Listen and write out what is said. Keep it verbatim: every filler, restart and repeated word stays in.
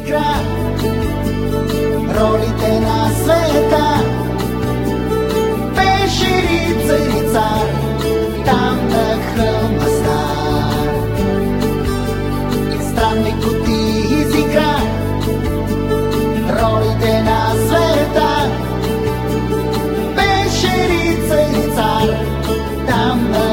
игра ролите на света. Пещерица или цар, там на хълма стар. И странни кутии изигра ролите на света. Пещерица или цар, там на